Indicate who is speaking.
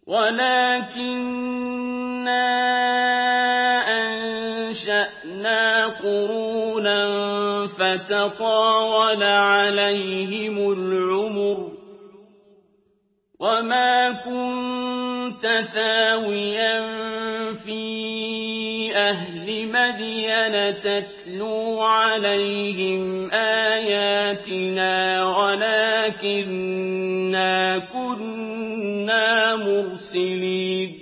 Speaker 1: وَلَٰكِنَّا أَنشَأْنَا قُرُونًا فَتَطَاوَلَ عَلَيْهِمُ الْعُمُرُ ۚ وَمَا كُنتَ ثَاوِيًا فِي أَهْلِ مَدْيَنَ تَتْلُو عَلَيْهِمْ آيَاتِنَا وَلَٰكِنَّا كُنَّا مُرْسِلِينَ